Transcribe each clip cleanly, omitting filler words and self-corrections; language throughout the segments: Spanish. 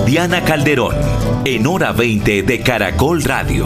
Juliana Calderón, en Hora 20 de Caracol Radio.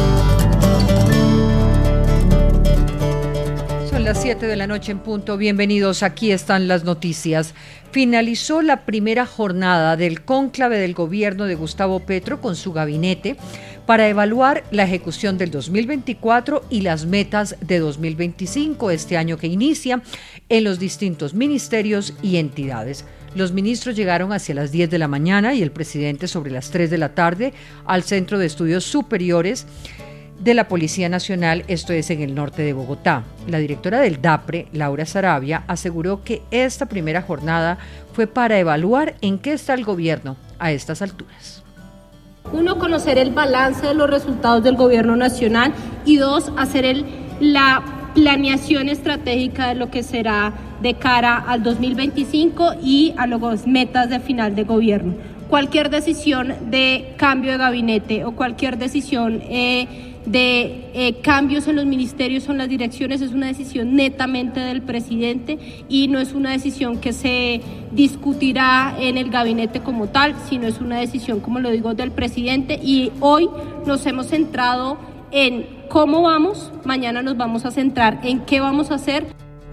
Son las 7 de la noche en punto. Bienvenidos, aquí están las noticias. Finalizó la primera jornada del cónclave del gobierno de Gustavo Petro con su gabinete para evaluar la ejecución del 2024 y las metas de 2025, este año que inicia, en los distintos ministerios y entidades. Los ministros llegaron hacia las 10 de la mañana y el presidente sobre las 3 de la tarde al Centro de Estudios Superiores de la Policía Nacional, esto es en el norte de Bogotá. La directora del DAPRE, Laura Saravia, aseguró que esta primera jornada fue para evaluar en qué está el gobierno a estas alturas. 1, conocer el balance de los resultados del gobierno nacional y 2, hacer la planeación estratégica de lo que será de cara al 2025 y a las metas de final de gobierno. Cualquier decisión de cambio de gabinete o cualquier decisión de cambios en los ministerios o en las direcciones es una decisión netamente del presidente y no es una decisión que se discutirá en el gabinete como tal, sino es una decisión, como lo digo, del presidente. Y hoy nos hemos centrado en cómo vamos, mañana nos vamos a centrar en qué vamos a hacer.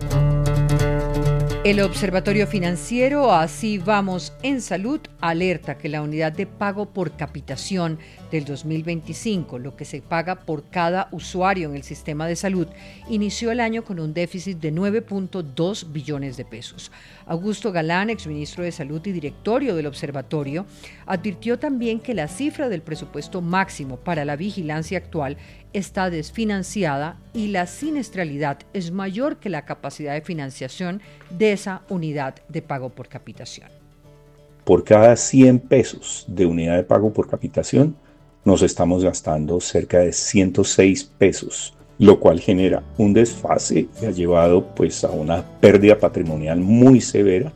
El Observatorio Financiero Así Vamos en Salud alerta que la unidad de pago por capitación del 2025, lo que se paga por cada usuario en el sistema de salud, inició el año con un déficit de 9.2 billones de pesos. Augusto Galán, exministro de Salud y directorio del observatorio, advirtió también que la cifra del presupuesto máximo para la vigilancia actual está desfinanciada y la siniestralidad es mayor que la capacidad de financiación de esa unidad de pago por capitación. Por cada 100 pesos de unidad de pago por capitación, nos estamos gastando cerca de 106 pesos, lo cual genera un desfase que ha llevado pues, a una pérdida patrimonial muy severa.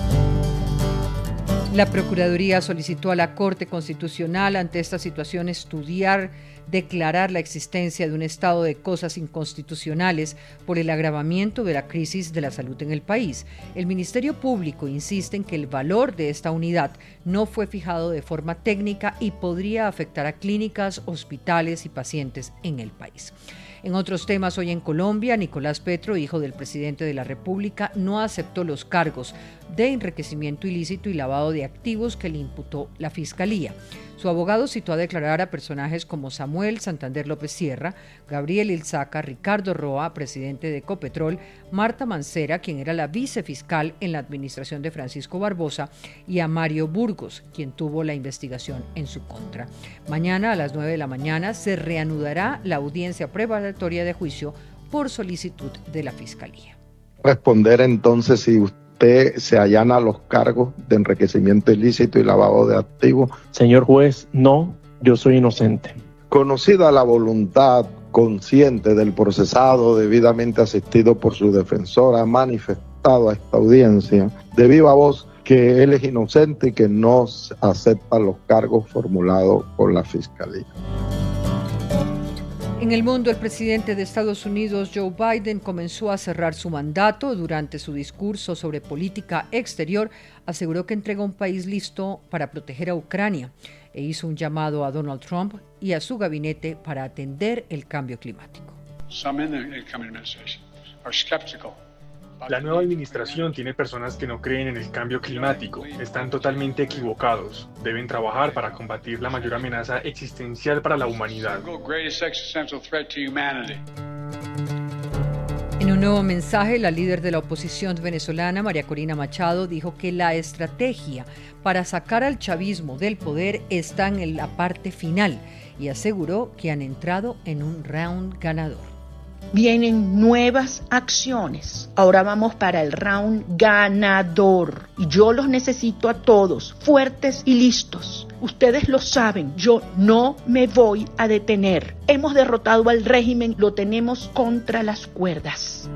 La Procuraduría solicitó a la Corte Constitucional ante esta situación declarar la existencia de un estado de cosas inconstitucionales por el agravamiento de la crisis de la salud en el país. El Ministerio Público insiste en que el valor de esta unidad no fue fijado de forma técnica y podría afectar a clínicas, hospitales y pacientes en el país. En otros temas, hoy en Colombia, Nicolás Petro, hijo del presidente de la República, no aceptó los cargos de enriquecimiento ilícito y lavado de activos que le imputó la Fiscalía. Su abogado citó a declarar a personajes como Samuel Santander López Sierra, Gabriel Ilzaca, Ricardo Roa, presidente de Ecopetrol, Marta Mancera, quien era la vicefiscal en la administración de Francisco Barbosa, y a Mario Burgos, quien tuvo la investigación en su contra. Mañana a las 9 de la mañana se reanudará la audiencia preparatoria de juicio por solicitud de la Fiscalía. Responder entonces si usted se allana los cargos de enriquecimiento ilícito y lavado de activos. Señor juez, no, yo soy inocente. Conocida la voluntad consciente del procesado debidamente asistido por su defensor, ha manifestado a esta audiencia de viva voz que él es inocente y que no acepta los cargos formulados por la Fiscalía. En el mundo, el presidente de Estados Unidos, Joe Biden, comenzó a cerrar su mandato. Durante su discurso sobre política exterior, aseguró que entrega un país listo para proteger a Ucrania e hizo un llamado a Donald Trump y a su gabinete para atender el cambio climático. La nueva administración tiene personas que no creen en el cambio climático. Están totalmente equivocados. Deben trabajar para combatir la mayor amenaza existencial para la humanidad. En un nuevo mensaje, la líder de la oposición venezolana, María Corina Machado, dijo que la estrategia para sacar al chavismo del poder está en la parte final y aseguró que han entrado en un round ganador. Vienen nuevas acciones. Ahora vamos para el round ganador. Y yo los necesito a todos, fuertes y listos. Ustedes lo saben, yo no me voy a detener. Hemos derrotado al régimen, lo tenemos contra las cuerdas.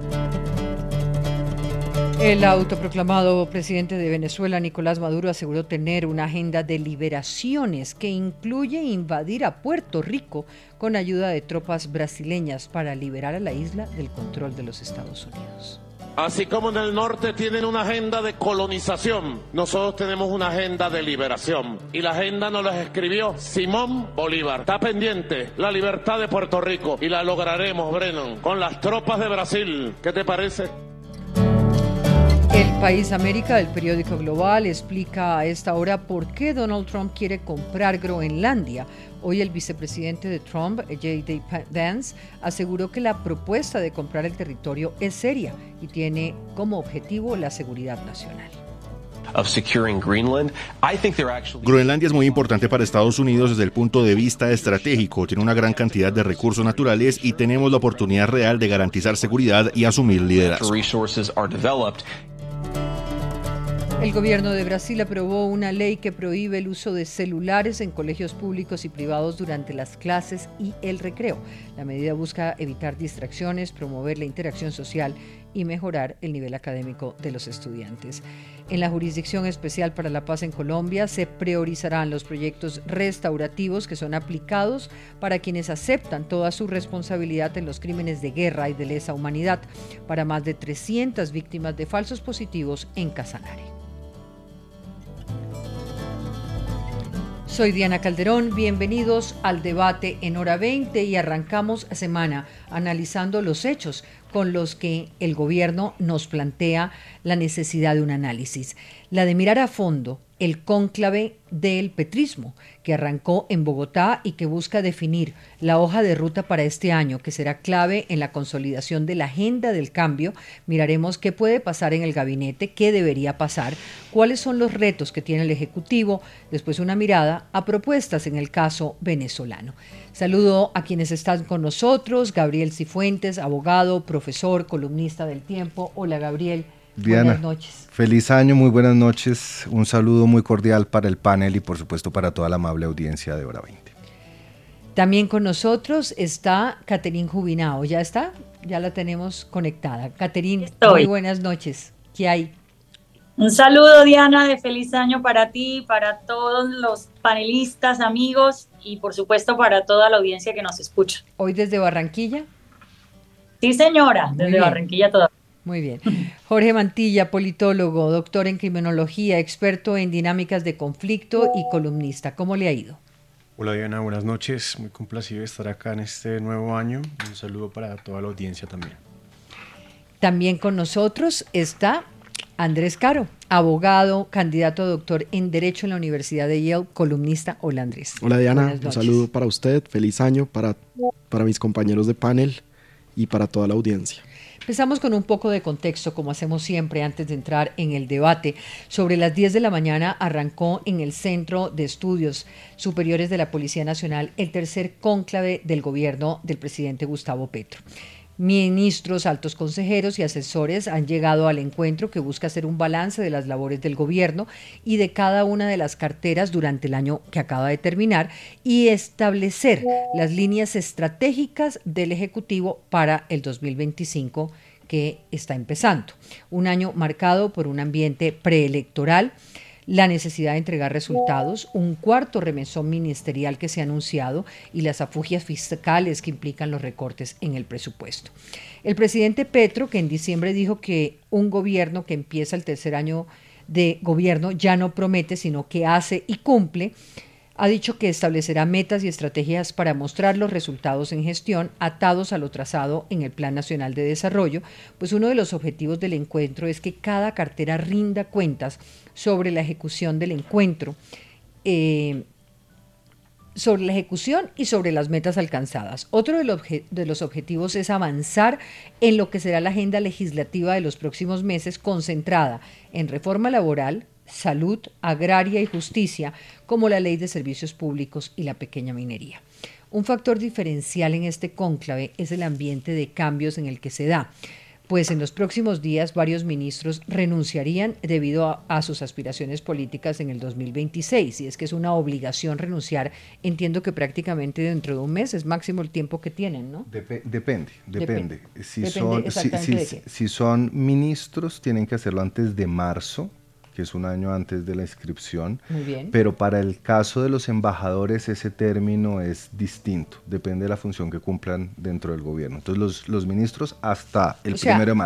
El autoproclamado presidente de Venezuela, Nicolás Maduro, aseguró tener una agenda de liberaciones que incluye invadir a Puerto Rico con ayuda de tropas brasileñas para liberar a la isla del control de los Estados Unidos. Así como en el norte tienen una agenda de colonización, nosotros tenemos una agenda de liberación. Y la agenda nos la escribió Simón Bolívar. Está pendiente la libertad de Puerto Rico y la lograremos, Brennan, con las tropas de Brasil. ¿Qué te parece? El País América del periódico Global explica a esta hora por qué Donald Trump quiere comprar Groenlandia. Hoy el vicepresidente de Trump, J.D. Vance, aseguró que la propuesta de comprar el territorio es seria y tiene como objetivo la seguridad nacional. Groenlandia es muy importante para Estados Unidos desde el punto de vista estratégico. Tiene una gran cantidad de recursos naturales y tenemos la oportunidad real de garantizar seguridad y asumir liderazgo. El gobierno de Brasil aprobó una ley que prohíbe el uso de celulares en colegios públicos y privados durante las clases y el recreo. La medida busca evitar distracciones, promover la interacción social y mejorar el nivel académico de los estudiantes. En la Jurisdicción Especial para la Paz en Colombia se priorizarán los proyectos restaurativos que son aplicados para quienes aceptan toda su responsabilidad en los crímenes de guerra y de lesa humanidad, para más de 300 víctimas de falsos positivos en Casanare. Soy Diana Calderón, bienvenidos al debate en Hora 20 y arrancamos semana analizando los hechos con los que el gobierno nos plantea la necesidad de un análisis, la de mirar a fondo el cónclave del petrismo que arrancó en Bogotá y que busca definir la hoja de ruta para este año, que será clave en la consolidación de la agenda del cambio. Miraremos qué puede pasar en el gabinete, qué debería pasar, cuáles son los retos que tiene el Ejecutivo, después una mirada a propuestas en el caso venezolano. Saludo a quienes están con nosotros: Gabriel Cifuentes, abogado, profesor, columnista del Tiempo. Hola, Gabriel. Diana, buenas noches. Feliz año, muy buenas noches. Un saludo muy cordial para el panel y por supuesto para toda la amable audiencia de Hora 20. También con nosotros está Caterín Jubinao. ¿Ya está? Ya la tenemos conectada. Caterín, muy buenas noches. ¿Qué hay? Un saludo, Diana, de feliz año para ti, para todos los panelistas, amigos y por supuesto para toda la audiencia que nos escucha. ¿Hoy desde Barranquilla? Sí, señora, desde Barranquilla todavía. Muy bien. Jorge Mantilla, politólogo, doctor en criminología, experto en dinámicas de conflicto y columnista. ¿Cómo le ha ido? Hola Diana, buenas noches. Muy complacido de estar acá en este nuevo año. Un saludo para toda la audiencia también. También con nosotros está Andrés Caro, abogado, candidato a doctor en Derecho en la Universidad de Yale, columnista. Hola Andrés. Hola Diana, un saludo para usted. Feliz año para mis compañeros de panel y para toda la audiencia. Empezamos con un poco de contexto, como hacemos siempre antes de entrar en el debate. Sobre las 10 de la mañana arrancó en el Centro de Estudios Superiores de la Policía Nacional el tercer cónclave del gobierno del presidente Gustavo Petro. Ministros, altos consejeros y asesores han llegado al encuentro, que busca hacer un balance de las labores del gobierno y de cada una de las carteras durante el año que acaba de terminar y establecer las líneas estratégicas del Ejecutivo para el 2025 que está empezando. Un año marcado por un ambiente preelectoral, la necesidad de entregar resultados, un cuarto remesón ministerial que se ha anunciado y las afugias fiscales que implican los recortes en el presupuesto. El presidente Petro, que en diciembre dijo que un gobierno que empieza el tercer año de gobierno ya no promete, sino que hace y cumple, ha dicho que establecerá metas y estrategias para mostrar los resultados en gestión atados a lo trazado en el Plan Nacional de Desarrollo, pues uno de los objetivos del encuentro es que cada cartera rinda cuentas sobre la ejecución del encuentro, sobre la ejecución y sobre las metas alcanzadas. Otro de los objetivos es avanzar en lo que será la agenda legislativa de los próximos meses, concentrada en reforma laboral, salud, agraria y justicia, como la ley de servicios públicos y la pequeña minería. Un factor diferencial en este cónclave es el ambiente de cambios en el que se da, pues en los próximos días varios ministros renunciarían debido a sus aspiraciones políticas en el 2026, y es que es una obligación renunciar. Entiendo que prácticamente dentro de un mes es máximo el tiempo que tienen, ¿no? Depende. Si son ministros, tienen que hacerlo antes de marzo, que es un año antes de la inscripción. Muy bien. Pero para el caso de los embajadores ese término es distinto, depende de la función que cumplan dentro del gobierno. Entonces los ministros hasta el 1 de marzo.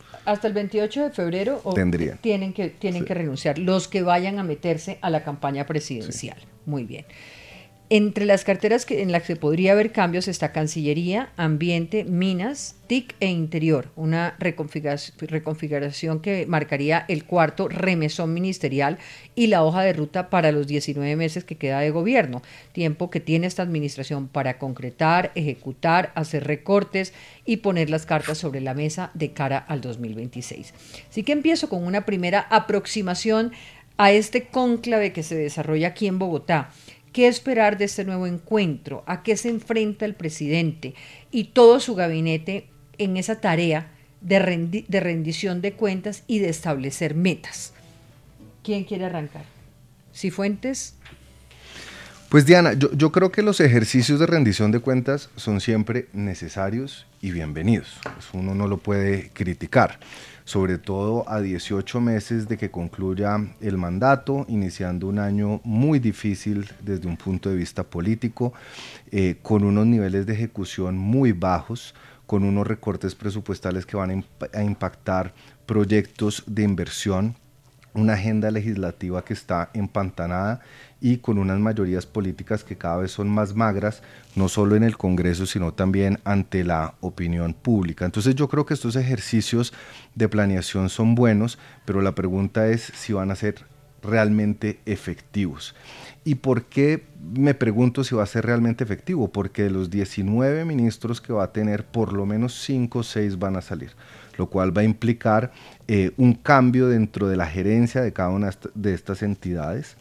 Hasta el 28 de febrero tienen que renunciar los que vayan a meterse a la campaña presidencial. Sí. Muy bien. Entre las carteras en las que podría haber cambios está Cancillería, Ambiente, Minas, TIC e Interior, una reconfiguración que marcaría el cuarto remesón ministerial y la hoja de ruta para los 19 meses que queda de gobierno, tiempo que tiene esta administración para concretar, ejecutar, hacer recortes y poner las cartas sobre la mesa de cara al 2026. Así que empiezo con una primera aproximación a este cónclave que se desarrolla aquí en Bogotá. ¿Qué esperar de este nuevo encuentro? ¿A qué se enfrenta el presidente y todo su gabinete en esa tarea de rendición de cuentas y de establecer metas? ¿Quién quiere arrancar? ¿Cifuentes? Pues Diana, yo creo que los ejercicios de rendición de cuentas son siempre necesarios y bienvenidos. Eso uno no lo puede criticar, sobre todo a 18 meses de que concluya el mandato, iniciando un año muy difícil desde un punto de vista político, con unos niveles de ejecución muy bajos, con unos recortes presupuestales que van a impactar proyectos de inversión, una agenda legislativa que está empantanada y con unas mayorías políticas que cada vez son más magras, no solo en el Congreso, sino también ante la opinión pública. Entonces yo creo que estos ejercicios de planeación son buenos, pero la pregunta es si van a ser realmente efectivos. ¿Y por qué me pregunto si va a ser realmente efectivo? Porque de los 19 ministros que va a tener, por lo menos 5 o 6 van a salir, lo cual va a implicar un cambio dentro de la gerencia de cada una de estas entidades.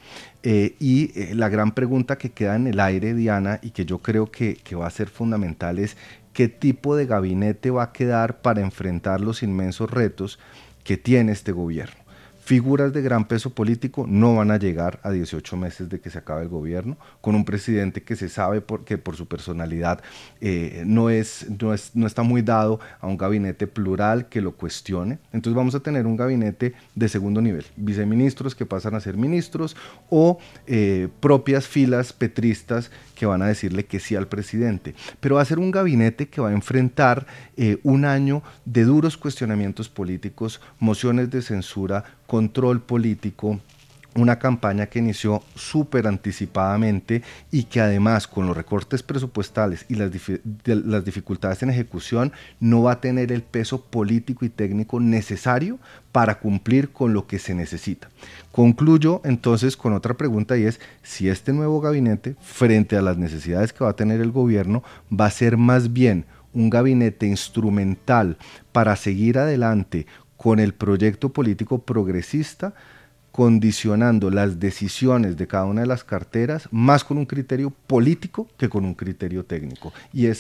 La gran pregunta que queda en el aire, Diana, y que yo creo que va a ser fundamental es qué tipo de gabinete va a quedar para enfrentar los inmensos retos que tiene este gobierno. Figuras de gran peso político no van a llegar a 18 meses de que se acabe el gobierno, con un presidente que se sabe que por su personalidad no está muy dado a un gabinete plural que lo cuestione. Entonces vamos a tener un gabinete de segundo nivel, viceministros que pasan a ser ministros o propias filas petristas que van a decirle que sí al presidente. Pero va a ser un gabinete que va a enfrentar un año de duros cuestionamientos políticos, mociones de censura, control político, una campaña que inició súper anticipadamente y que además con los recortes presupuestales y las dificultades en ejecución no va a tener el peso político y técnico necesario para cumplir con lo que se necesita. Concluyo entonces con otra pregunta y es si este nuevo gabinete, frente a las necesidades que va a tener el gobierno, va a ser más bien un gabinete instrumental para seguir adelante con el proyecto político progresista, condicionando las decisiones de cada una de las carteras más con un criterio político que con un criterio técnico. En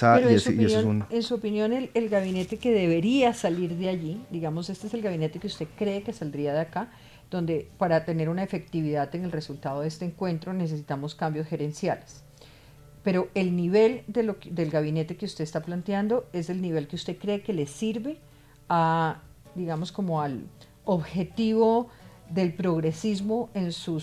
su opinión, el gabinete que debería salir de allí, digamos, este es el gabinete que usted cree que saldría de acá, donde para tener una efectividad en el resultado de este encuentro necesitamos cambios gerenciales. Pero el nivel del gabinete que usted está planteando es el nivel que usted cree que le sirve a, digamos, como al objetivo del progresismo en su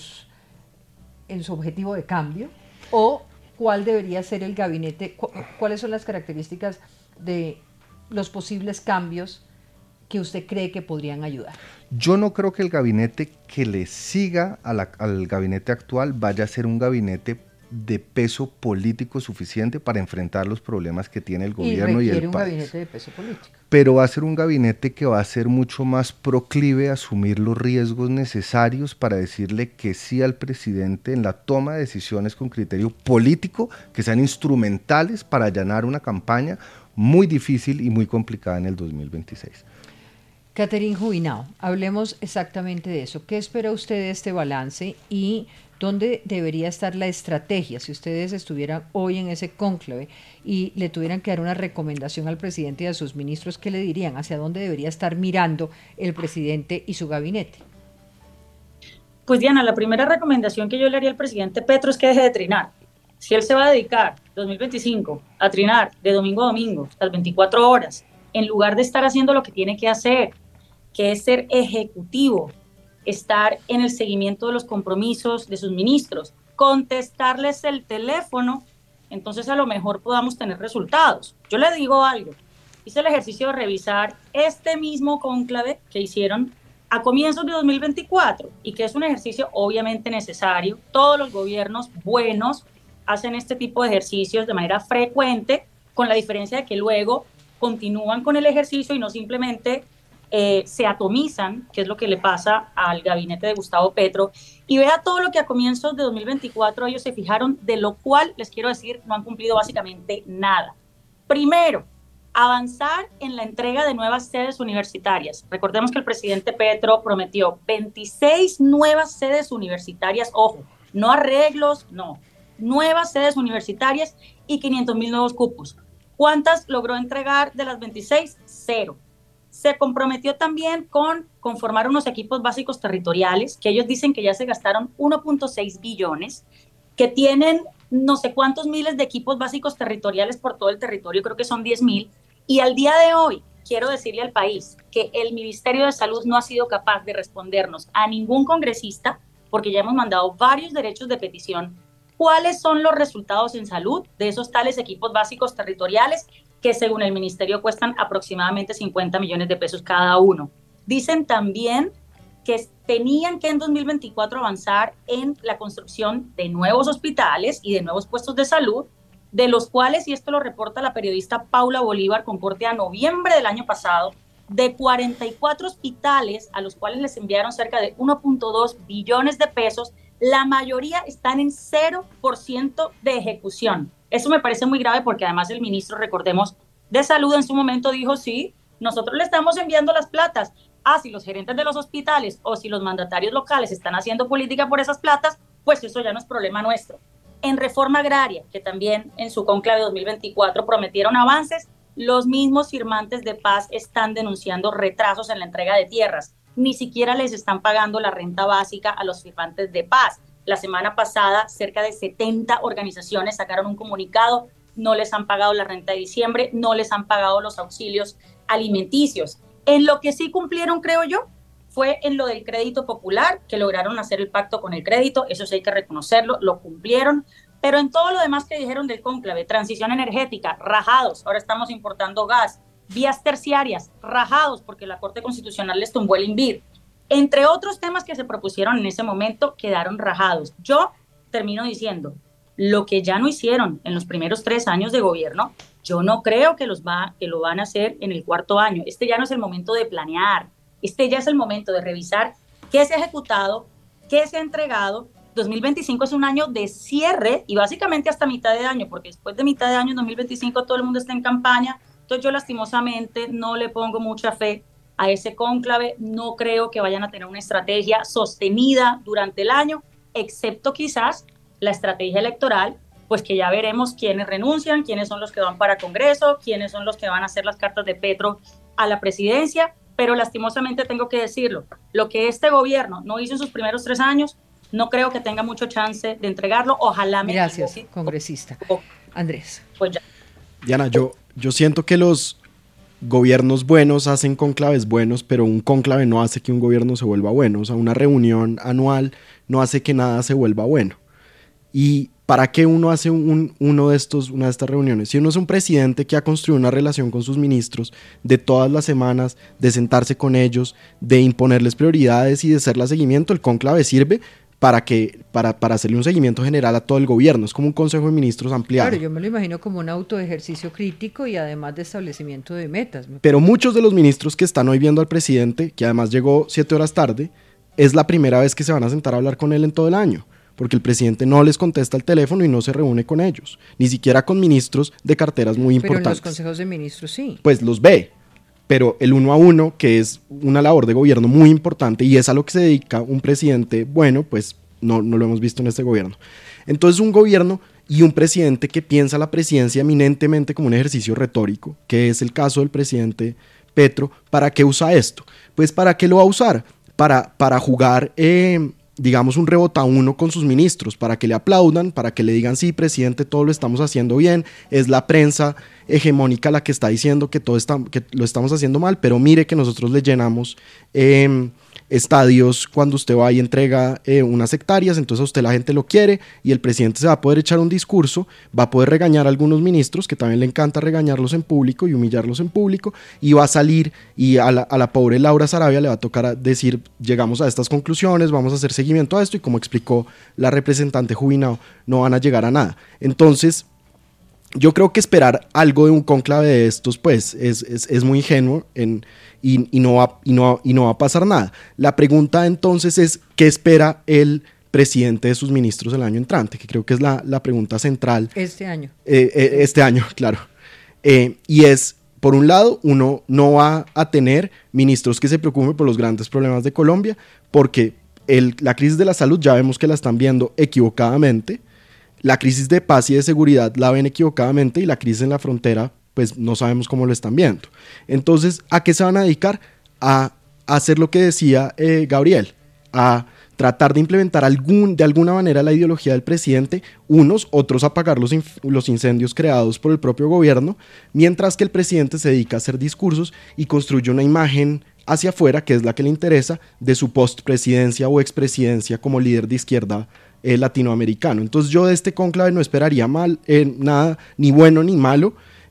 objetivo de cambio, o cuál debería ser el gabinete, cuáles son las características de los posibles cambios que usted cree que podrían ayudar. Yo no creo que el gabinete que le siga al gabinete actual vaya a ser un gabinete de peso político suficiente para enfrentar los problemas que tiene el gobierno y el país. Requiere un gabinete de peso político. Pero va a ser un gabinete que va a ser mucho más proclive a asumir los riesgos necesarios para decirle que sí al presidente en la toma de decisiones con criterio político que sean instrumentales para allanar una campaña muy difícil y muy complicada en el 2026. Catherine Jubinao, hablemos exactamente de eso. ¿Qué espera usted de este balance y dónde debería estar la estrategia? Si ustedes estuvieran hoy en ese cónclave y le tuvieran que dar una recomendación al presidente y a sus ministros, ¿qué le dirían? ¿Hacia dónde debería estar mirando el presidente y su gabinete? Pues Diana, la primera recomendación que yo le haría al presidente Petro es que deje de trinar. Si él se va a dedicar 2025 a trinar de domingo a domingo, las 24 horas, en lugar de estar haciendo lo que tiene que hacer, que es ser ejecutivo, estar en el seguimiento de los compromisos de sus ministros, contestarles el teléfono, entonces a lo mejor podamos tener resultados. Yo le digo algo, hice el ejercicio de revisar este mismo cónclave que hicieron a comienzos de 2024 y que es un ejercicio obviamente necesario. Todos los gobiernos buenos hacen este tipo de ejercicios de manera frecuente, con la diferencia de que luego continúan con el ejercicio y no simplemente se atomizan, que es lo que le pasa al gabinete de Gustavo Petro. Y vea todo lo que a comienzos de 2024 ellos se fijaron, de lo cual les quiero decir, no han cumplido básicamente nada. Primero, avanzar en la entrega de nuevas sedes universitarias. Recordemos que el presidente Petro prometió 26 nuevas sedes universitarias, ojo, no arreglos, no, nuevas sedes universitarias y 500,000 nuevos cupos. ¿Cuántas logró entregar de las 26? 0. Se comprometió también con conformar unos equipos básicos territoriales, que ellos dicen que ya se gastaron 1.6 billones, que tienen no sé cuántos miles de equipos básicos territoriales por todo el territorio, creo que son 10,000, y al día de hoy quiero decirle al país que el Ministerio de Salud no ha sido capaz de respondernos a ningún congresista, porque ya hemos mandado varios derechos de petición, cuáles son los resultados en salud de esos tales equipos básicos territoriales que según el ministerio cuestan aproximadamente 50 millones de pesos cada uno. Dicen también que tenían que en 2024 avanzar en la construcción de nuevos hospitales y de nuevos puestos de salud, de los cuales, y esto lo reporta la periodista Paula Bolívar con corte a noviembre del año pasado, de 44 hospitales a los cuales les enviaron cerca de 1.2 billones de pesos, la mayoría están en 0% de ejecución. Eso me parece muy grave porque además el ministro, recordemos, de Salud en su momento dijo, sí, nosotros le estamos enviando las platas. Si los gerentes de los hospitales o si los mandatarios locales están haciendo política por esas platas, pues eso ya no es problema nuestro. En reforma agraria, que también en su conclave 2024 prometieron avances, los mismos firmantes de paz están denunciando retrasos en la entrega de tierras. Ni siquiera les están pagando la renta básica a los firmantes de paz. La semana pasada, cerca de 70 organizaciones sacaron un comunicado, no les han pagado la renta de diciembre, no les han pagado los auxilios alimenticios. En lo que sí cumplieron, creo yo, fue en lo del crédito popular, que lograron hacer el pacto con el crédito, eso sí hay que reconocerlo, lo cumplieron, pero en todo lo demás que dijeron del cónclave, transición energética, rajados, ahora estamos importando gas, vías terciarias, rajados, porque la Corte Constitucional les tumbó el INVIR, entre otros temas que se propusieron en ese momento, quedaron rajados. Yo termino diciendo, lo que ya no hicieron en los primeros 3 años de gobierno, yo no creo que lo van a hacer en el 4º año. Este ya no es el momento de planear, este ya es el momento de revisar qué se ha ejecutado, qué se ha entregado. 2025 es un año de cierre y básicamente hasta mitad de año, porque después de mitad de año, en 2025, todo el mundo está en campaña. Entonces yo lastimosamente no le pongo mucha fe a ese cónclave, no creo que vayan a tener una estrategia sostenida durante el año, excepto quizás la estrategia electoral, pues que ya veremos quiénes renuncian, quiénes son los que van para Congreso, quiénes son los que van a hacer las cartas de Petro a la presidencia, pero lastimosamente tengo que decirlo, lo que este gobierno no hizo en sus primeros 3 años, no creo que tenga mucho chance de entregarlo, ojalá me Gracias, equivoque. congresista. Andrés. Pues ya. Diana, yo siento que los gobiernos buenos hacen cónclaves buenos, pero un cónclave no hace que un gobierno se vuelva bueno. O sea, una reunión anual no hace que nada se vuelva bueno. ¿Y para qué uno hace una de estas reuniones? Si uno es un presidente que ha construido una relación con sus ministros de todas las semanas, de sentarse con ellos, de imponerles prioridades y de hacerle seguimiento, el cónclave sirve para hacerle un seguimiento general a todo el gobierno. Es como un consejo de ministros ampliado. Claro, yo me lo imagino como un autoejercicio crítico y además de establecimiento de metas. Pero muchos de los ministros que están hoy viendo al presidente, que además llegó 7 horas tarde, es la primera vez que se van a sentar a hablar con él en todo el año, porque el presidente no les contesta el teléfono y no se reúne con ellos, ni siquiera con ministros de carteras muy importantes. Pero en los consejos de ministros sí. Pues los ve, pero el 1 a 1, que es una labor de gobierno muy importante y es a lo que se dedica un presidente bueno, pues no lo hemos visto en este gobierno. Entonces un gobierno y un presidente que piensa la presidencia eminentemente como un ejercicio retórico, que es el caso del presidente Petro, ¿para qué usa esto? Pues ¿para qué lo va a usar? Para jugar, digamos, un rebota uno con sus ministros, para que le aplaudan, para que le digan, sí, presidente, todo lo estamos haciendo bien, es la prensa hegemónica la que está diciendo que lo estamos haciendo mal, pero mire que nosotros le llenamos estadios cuando usted va y entrega unas hectáreas, entonces a usted la gente lo quiere y el presidente se va a poder echar un discurso, va a poder regañar a algunos ministros, que también le encanta regañarlos en público y humillarlos en público, y va a salir y a la pobre Laura Sarabia le va a tocar decir, llegamos a estas conclusiones, vamos a hacer seguimiento a esto, y como explicó la representante Jubinao, no van a llegar a nada. Entonces, yo creo que esperar algo de un cónclave de estos, pues, es muy ingenuo y no va a pasar nada. La pregunta entonces es, ¿qué espera el presidente de sus ministros el año entrante? Que creo que es la pregunta central. Este año. Este año, claro. Y es, por un lado, uno no va a tener ministros que se preocupen por los grandes problemas de Colombia, porque la crisis de la salud ya vemos que la están viendo equivocadamente. La crisis de paz y de seguridad la ven equivocadamente, y la crisis en la frontera, pues no sabemos cómo lo están viendo. Entonces, ¿a qué se van a dedicar? A hacer lo que decía Gabriel, a tratar de implementar de alguna manera la ideología del presidente, otros apagar los incendios creados por el propio gobierno, mientras que el presidente se dedica a hacer discursos y construye una imagen hacia afuera, que es la que le interesa, de su postpresidencia o expresidencia como líder de izquierda latinoamericano. Entonces yo de este cónclave no esperaría nada, ni bueno ni malo.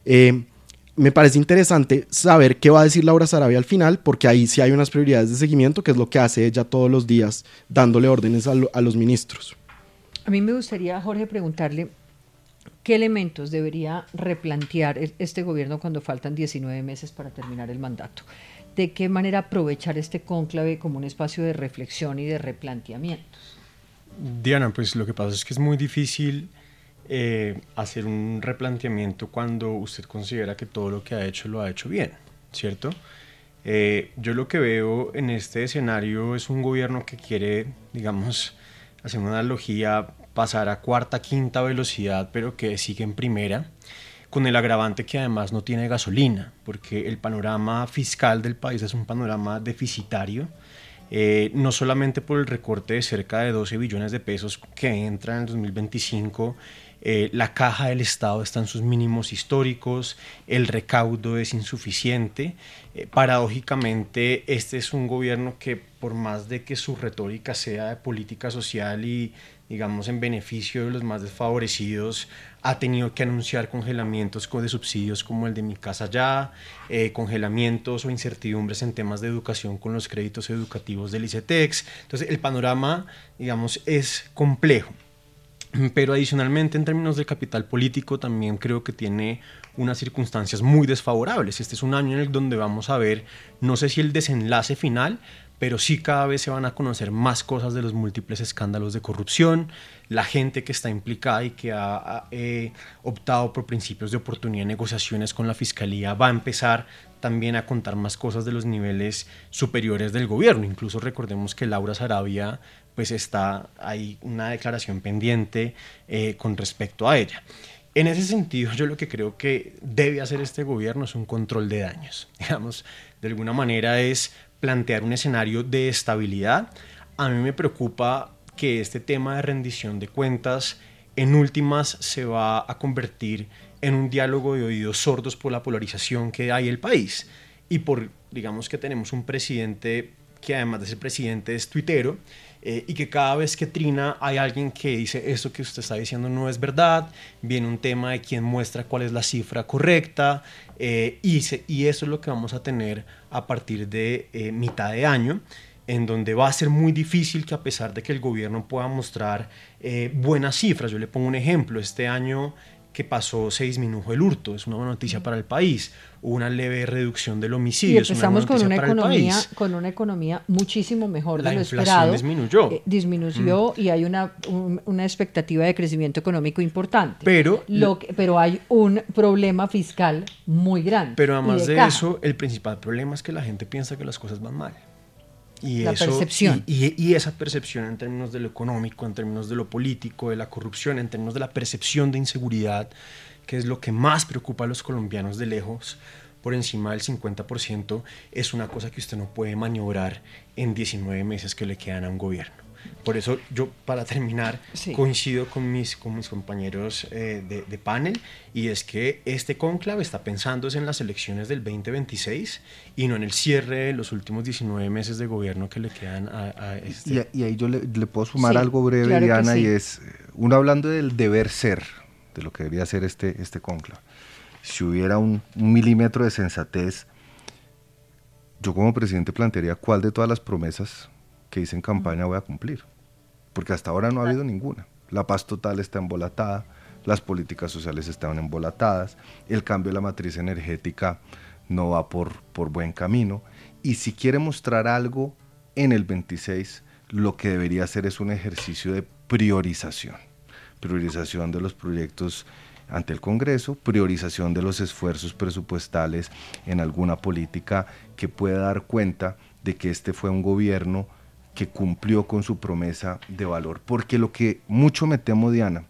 Me parece interesante saber qué va a decir Laura Sarabia al final, porque ahí sí hay unas prioridades de seguimiento, que es lo que hace ella todos los días, dándole órdenes a los ministros. A mí me gustaría, Jorge, preguntarle qué elementos debería replantear este gobierno cuando faltan 19 meses para terminar el mandato. ¿De qué manera aprovechar este cónclave como un espacio de reflexión y de replanteamientos? Diana, pues lo que pasa es que es muy difícil hacer un replanteamiento cuando usted considera que todo lo que ha hecho lo ha hecho bien, ¿cierto? Yo lo que veo en este escenario es un gobierno que quiere, digamos, hacer una analogía, pasar a cuarta, quinta velocidad, pero que sigue en primera, con el agravante que además no tiene gasolina, porque el panorama fiscal del país es un panorama deficitario, no solamente por el recorte de cerca de 12 billones de pesos que entra en el 2025, la caja del Estado está en sus mínimos históricos, el recaudo es insuficiente. Paradójicamente, este es un gobierno que, por más de que su retórica sea de política social y, digamos, en beneficio de los más desfavorecidos, ha tenido que anunciar congelamientos de subsidios como el de Mi Casa Ya, congelamientos o incertidumbres en temas de educación con los créditos educativos del ICETEX. Entonces, el panorama, digamos, es complejo. Pero adicionalmente, en términos de capital político, también creo que tiene unas circunstancias muy desfavorables. Este es un año en el donde vamos a ver, no sé si el desenlace final, pero sí cada vez se van a conocer más cosas de los múltiples escándalos de corrupción. La gente que está implicada y que ha optado por principios de oportunidad en negociaciones con la Fiscalía va a empezar también a contar más cosas de los niveles superiores del gobierno. Incluso recordemos que Laura Sarabia, pues hay una declaración pendiente con respecto a ella. En ese sentido, yo lo que creo que debe hacer este gobierno es un control de daños. Digamos, de alguna manera es plantear un escenario de estabilidad. A mí me preocupa que este tema de rendición de cuentas en últimas se va a convertir en un diálogo de oídos sordos por la polarización que hay en el país y por, digamos, que tenemos un presidente que además de ser presidente es tuitero y que cada vez que trina hay alguien que dice esto que usted está diciendo no es verdad, viene un tema de quién muestra cuál es la cifra correcta y eso es lo que vamos a tener a partir de mitad de año, en donde va a ser muy difícil que, a pesar de que el gobierno pueda mostrar buenas cifras, yo le pongo un ejemplo, este año que pasó se disminuyó el hurto, es una buena noticia para el país, hubo una leve reducción del homicidio, y empezamos con una economía muchísimo mejor de lo esperado. La inflación disminuyó y hay una expectativa de crecimiento económico importante. Pero hay un problema fiscal muy grande. Pero además de eso, el principal problema es que la gente piensa que las cosas van mal. Percepción. Y esa percepción en términos de lo económico, en términos de lo político, de la corrupción, en términos de la percepción de inseguridad, que es lo que más preocupa a los colombianos de lejos, por encima del 50%, es una cosa que usted no puede maniobrar en 19 meses que le quedan a un gobierno. Por eso yo, para terminar, coincido con mis compañeros de panel, y es que este cónclave está pensándose en las elecciones del 2026 y no en el cierre de los últimos 19 meses de gobierno que le quedan a este. Y ahí yo le puedo sumar algo breve, claro, Diana, y es, uno hablando del deber ser, de lo que debería ser este cónclave. Si hubiera un milímetro de sensatez, yo como presidente plantearía cuál de todas las promesas que hice en campaña voy a cumplir, porque hasta ahora no ha habido ninguna. La paz total está embolatada, las políticas sociales están embolatadas, el cambio de la matriz energética no va por buen camino, y si quiere mostrar algo en el 26, lo que debería hacer es un ejercicio de priorización de los proyectos ante el Congreso, priorización de los esfuerzos presupuestales en alguna política que pueda dar cuenta de que este fue un gobierno que cumplió con su promesa de valor. Porque lo que mucho me temo, Diana,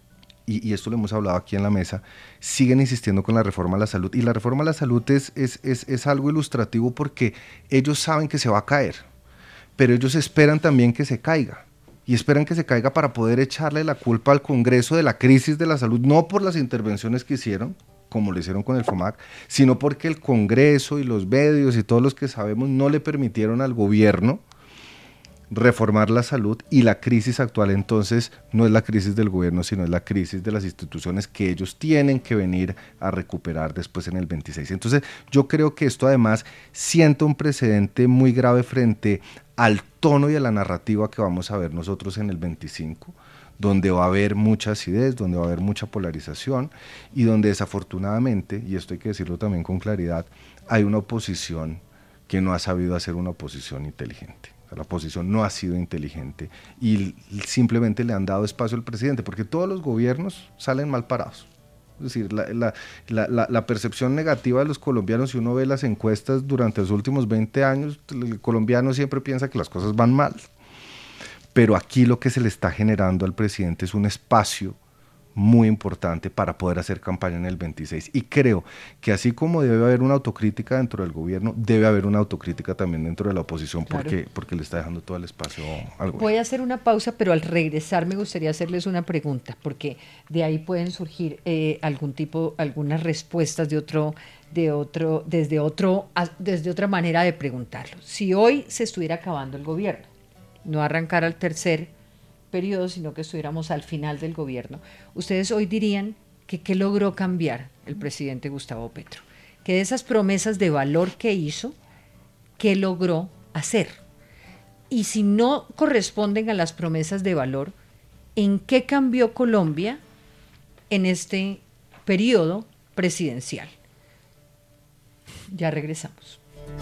y esto lo hemos hablado aquí en la mesa, siguen insistiendo con la reforma a la salud. Y la reforma a la salud es algo ilustrativo porque ellos saben que se va a caer, pero ellos esperan también que se caiga. Y esperan que se caiga para poder echarle la culpa al Congreso de la crisis de la salud, no por las intervenciones que hicieron, como lo hicieron con el FOMAC, sino porque el Congreso y los medios y todos los que sabemos no le permitieron al gobierno reformar la salud, y la crisis actual entonces no es la crisis del gobierno, sino es la crisis de las instituciones que ellos tienen que venir a recuperar después en el 26. Entonces yo creo que esto además sienta un precedente muy grave frente al tono y a la narrativa que vamos a ver nosotros en el 25, donde va a haber mucha acidez, donde va a haber mucha polarización, y donde desafortunadamente, y esto hay que decirlo también con claridad, hay una oposición que no ha sabido hacer una oposición inteligente. La oposición no ha sido inteligente y simplemente le han dado espacio al presidente, porque todos los gobiernos salen mal parados. Es decir, la percepción negativa de los colombianos, si uno ve las encuestas durante los últimos 20 años, el colombiano siempre piensa que las cosas van mal. Pero aquí lo que se le está generando al presidente es un espacio muy importante para poder hacer campaña en el 26, y creo que así como debe haber una autocrítica dentro del gobierno, debe haber una autocrítica también dentro de la oposición, claro, porque le está dejando todo el espacio al gobierno. Voy a hacer una pausa, pero al regresar me gustaría hacerles una pregunta, porque de ahí pueden surgir algunas respuestas desde otra manera de preguntarlo. Si hoy se estuviera acabando el gobierno, no arrancar al tercer periodo, sino que estuviéramos al final del gobierno, ustedes hoy dirían que ¿qué logró cambiar el presidente Gustavo Petro? Que de esas promesas de valor que hizo, ¿qué logró hacer? Y si no corresponden a las promesas de valor, ¿en qué cambió Colombia en este periodo presidencial? Ya regresamos.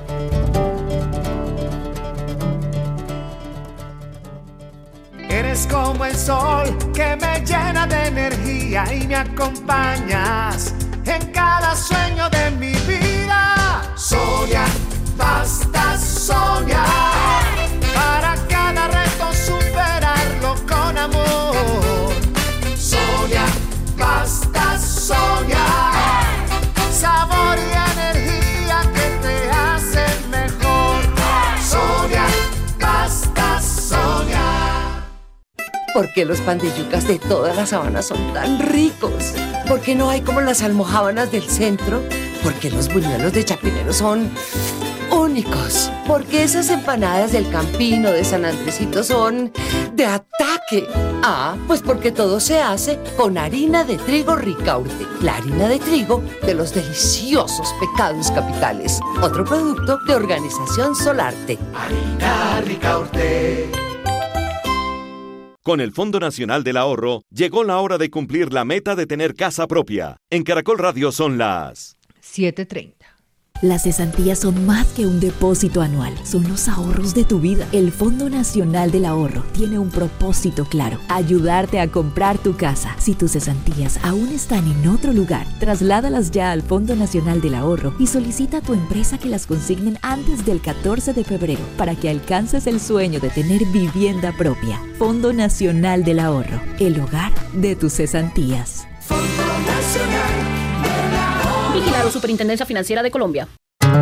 Eres como el sol que me llena de energía y me acompañas en cada sueño de mi vida. Sonia, basta soñar, para cada reto superarlo con amor. Sonia, basta soñar, sabor y energía que te hacen mejor. Sonia, basta soñar. ¿Por qué los pan de yucas de toda la sabana son tan ricos? ¿Por qué no hay como las almojábanas del centro? ¿Por qué los buñuelos de Chapinero son únicos? ¿Por qué esas empanadas del Campino, de San Andresito son de ataque? Ah, pues porque todo se hace con harina de trigo Ricaurte, la harina de trigo de los deliciosos Pecados Capitales. Otro producto de Organización Solarte. Harina Ricaurte. Con el Fondo Nacional del Ahorro, llegó la hora de cumplir la meta de tener casa propia. En Caracol Radio son las 7:30. Las cesantías son más que un depósito anual, son los ahorros de tu vida. El Fondo Nacional del Ahorro tiene un propósito claro: ayudarte a comprar tu casa. Si tus cesantías aún están en otro lugar, trasládalas ya al Fondo Nacional del Ahorro y solicita a tu empresa que las consignen antes del 14 de febrero para que alcances el sueño de tener vivienda propia. Fondo Nacional del Ahorro, el hogar de tus cesantías. Fondo Nacional del Ahorro. Vigilado Superintendencia Financiera de Colombia.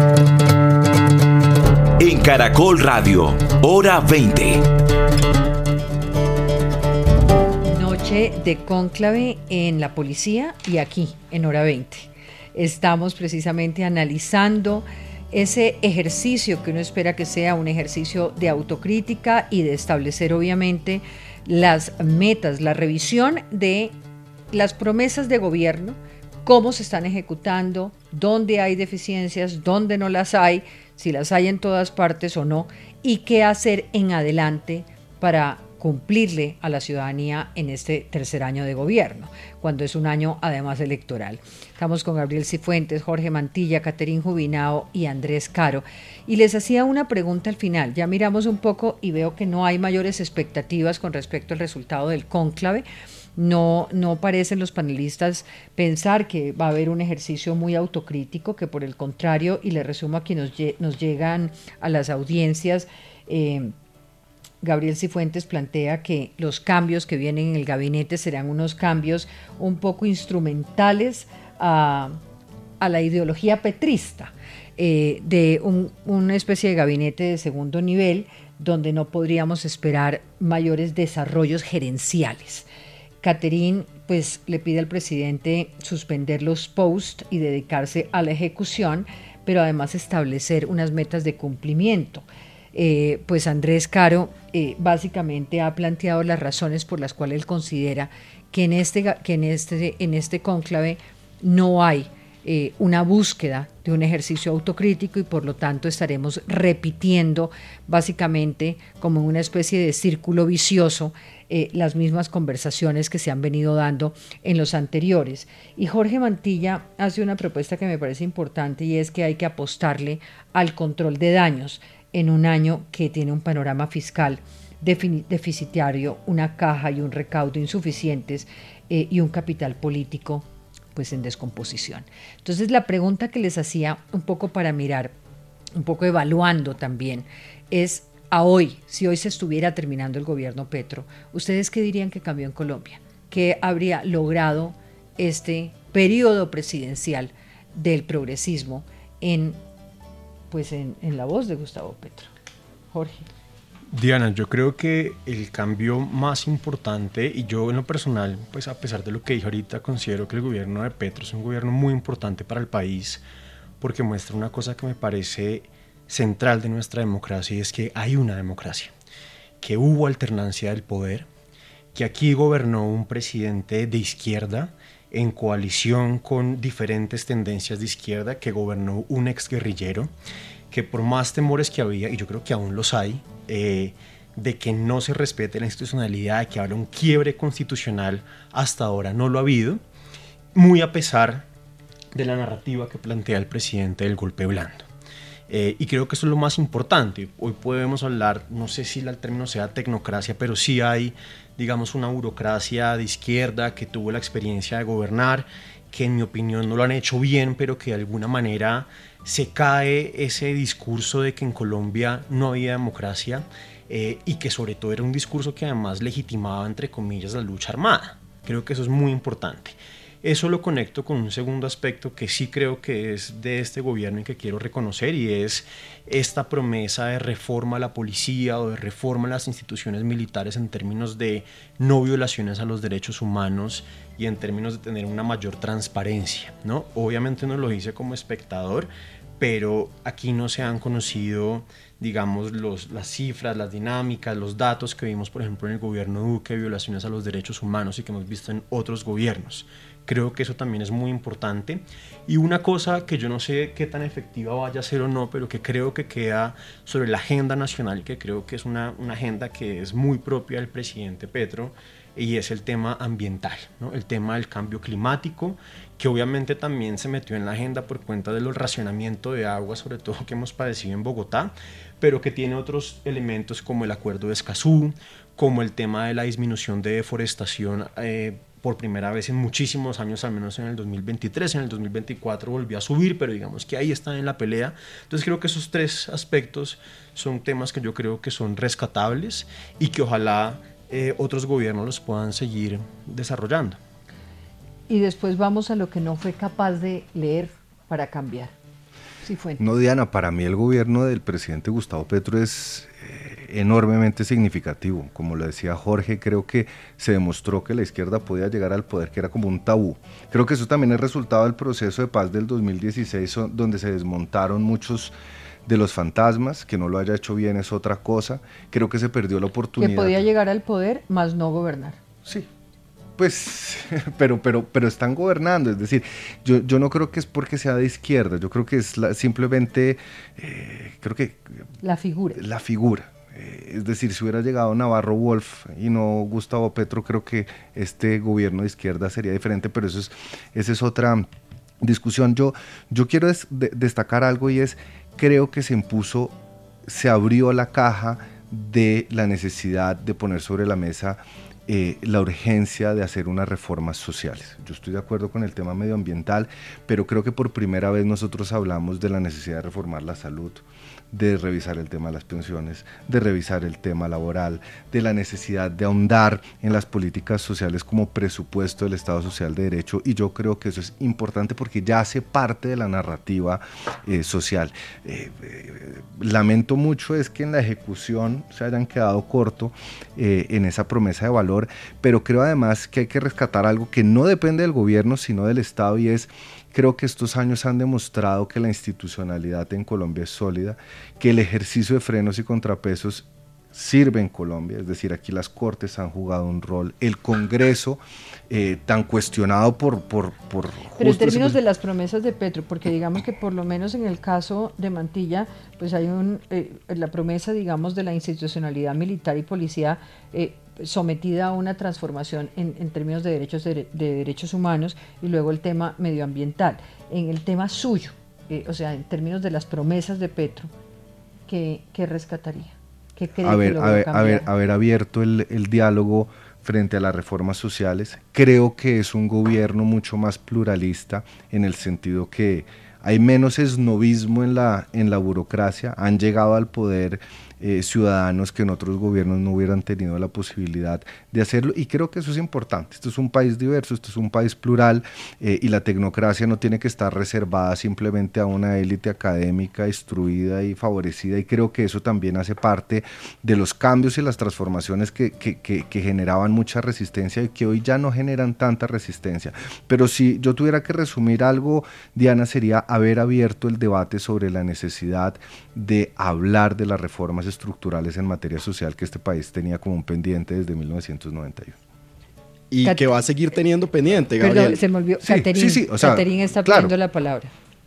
En Caracol Radio, hora 20. noche de cónclave en la policía y aquí, en Hora 20. Estamos precisamente analizando ese ejercicio que uno espera que sea un ejercicio de autocrítica y de establecer obviamente las metas, la revisión de las promesas de gobierno, cómo se están ejecutando, dónde hay deficiencias, dónde no las hay, si las hay en todas partes o no, y qué hacer en adelante para cumplirle a la ciudadanía en este tercer año de gobierno, cuando es un año además electoral. Estamos con Gabriel Cifuentes, Jorge Mantilla, Caterín Jubinao y Andrés Caro. Y les hacía una pregunta al final. Ya miramos un poco y veo que no hay mayores expectativas con respecto al resultado del cónclave. No parecen los panelistas pensar que va a haber un ejercicio muy autocrítico, que por el contrario, y le resumo a quienes nos llegan a las audiencias, Gabriel Cifuentes plantea que los cambios que vienen en el gabinete serán unos cambios un poco instrumentales a la ideología petrista, de una especie de gabinete de segundo nivel donde no podríamos esperar mayores desarrollos gerenciales. Caterín pues le pide al presidente suspender los posts y dedicarse a la ejecución, pero además establecer unas metas de cumplimiento. Pues Andrés Caro básicamente ha planteado las razones por las cuales él considera que en este cónclave no hay una búsqueda de un ejercicio autocrítico y por lo tanto estaremos repitiendo básicamente como una especie de círculo vicioso las mismas conversaciones que se han venido dando en los anteriores. Y Jorge Mantilla hace una propuesta que me parece importante y es que hay que apostarle al control de daños en un año que tiene un panorama fiscal deficitario, una caja y un recaudo insuficientes y un capital político pues en descomposición. Entonces la pregunta que les hacía un poco para mirar, un poco evaluando también, es a hoy, si hoy se estuviera terminando el gobierno Petro, ¿ustedes qué dirían que cambió en Colombia? ¿Qué habría logrado este periodo presidencial del progresismo en la voz de Gustavo Petro? Jorge. Diana, yo creo que el cambio más importante, y yo en lo personal, pues a pesar de lo que dije ahorita, considero que el gobierno de Petro es un gobierno muy importante para el país, porque muestra una cosa que me parece central de nuestra democracia, y es que hay una democracia, que hubo alternancia del poder, que aquí gobernó un presidente de izquierda en coalición con diferentes tendencias de izquierda, que gobernó un exguerrillero, que por más temores que había, y yo creo que aún los hay, de que no se respete la institucionalidad, de que habrá un quiebre constitucional, hasta ahora no lo ha habido, muy a pesar de la narrativa que plantea el presidente del golpe blando. Y creo que eso es lo más importante. Hoy podemos hablar, no sé si el término sea tecnocracia, pero sí hay, digamos, una burocracia de izquierda que tuvo la experiencia de gobernar, que en mi opinión no lo han hecho bien, pero que de alguna manera se cae ese discurso de que en Colombia no había democracia, y que sobre todo era un discurso que además legitimaba, entre comillas, la lucha armada. Creo que eso es muy importante. Eso lo conecto con un segundo aspecto que sí creo que es de este gobierno y que quiero reconocer, y es esta promesa de reforma a la policía o de reforma a las instituciones militares en términos de no violaciones a los derechos humanos y en términos de tener una mayor transparencia, ¿no? Obviamente no lo hice como espectador, pero aquí no se han conocido, digamos, las cifras, las dinámicas, los datos que vimos, por ejemplo, en el gobierno Duque de violaciones a los derechos humanos y que hemos visto en otros gobiernos. Creo que eso también es muy importante. Y una cosa que yo no sé qué tan efectiva vaya a ser o no, pero que creo que queda sobre la agenda nacional, que creo que es una agenda que es muy propia del presidente Petro, y es el tema ambiental, ¿no? El tema del cambio climático, que obviamente también se metió en la agenda por cuenta del racionamiento de agua, sobre todo que hemos padecido en Bogotá, pero que tiene otros elementos como el acuerdo de Escazú, como el tema de la disminución de deforestación, por primera vez en muchísimos años, al menos en el 2023, en el 2024 volvió a subir, pero digamos que ahí están en la pelea. Entonces creo que esos tres aspectos son temas que yo creo que son rescatables y que ojalá otros gobiernos los puedan seguir desarrollando. Y después vamos a lo que no fue capaz de leer para cambiar. Cifuentes. No, Diana, para mí el gobierno del presidente Gustavo Petro es enormemente significativo. Como lo decía Jorge, creo que se demostró que la izquierda podía llegar al poder, que era como un tabú. Creo que eso también es resultado del proceso de paz del 2016, donde se desmontaron muchos de los fantasmas. Que no lo haya hecho bien es otra cosa. Creo que se perdió la oportunidad. Que podía llegar al poder, más no gobernar. Sí. Pues, pero están gobernando, es decir, yo no creo que es porque sea de izquierda, yo creo que es simplemente, creo que... La figura. La figura. Es decir, si hubiera llegado Navarro Wolf y no Gustavo Petro, creo que este gobierno de izquierda sería diferente, pero esa es otra discusión. Yo quiero destacar algo, y es, creo que se abrió la caja de la necesidad de poner sobre la mesa la urgencia de hacer unas reformas sociales. Yo estoy de acuerdo con el tema medioambiental, pero creo que por primera vez nosotros hablamos de la necesidad de reformar la salud, de revisar el tema de las pensiones, de revisar el tema laboral, de la necesidad de ahondar en las políticas sociales como presupuesto del Estado Social de Derecho, y yo creo que eso es importante porque ya hace parte de la narrativa social. Lamento mucho es que en la ejecución se hayan quedado corto en esa promesa de valor, pero creo además que hay que rescatar algo que no depende del gobierno sino del Estado, y es: creo que estos años han demostrado que la institucionalidad en Colombia es sólida, que el ejercicio de frenos y contrapesos sirve en Colombia, es decir, aquí las Cortes han jugado un rol, el Congreso tan cuestionado por Pero en términos de las promesas de Petro, porque digamos que por lo menos en el caso de Mantilla, pues hay la promesa, digamos, de la institucionalidad militar y policía sometida a una transformación en términos de derechos humanos, y luego el tema medioambiental. En el tema suyo, o sea, en términos de las promesas de Petro, ¿qué rescataría? ¿Qué cree que logró cambiar? Haber abierto el diálogo frente a las reformas sociales. Creo que es un gobierno mucho más pluralista, en el sentido que hay menos esnovismo en la burocracia. Han llegado al poder ciudadanos que en otros gobiernos no hubieran tenido la posibilidad de hacerlo, y creo que eso es importante. Esto es un país diverso, esto es un país plural, y la tecnocracia no tiene que estar reservada simplemente a una élite académica instruida y favorecida, y creo que eso también hace parte de los cambios y las transformaciones que generaban mucha resistencia y que hoy ya no generan tanta resistencia. Pero si yo tuviera que resumir algo, Diana, sería haber abierto el debate sobre la necesidad de hablar de las reformas estructurales en materia social que este país tenía como un pendiente desde 1991. Y que va a seguir teniendo pendiente, Gabriel. Perdón, se me olvidó. Sí, o sea, Catherine está pidiendo la palabra.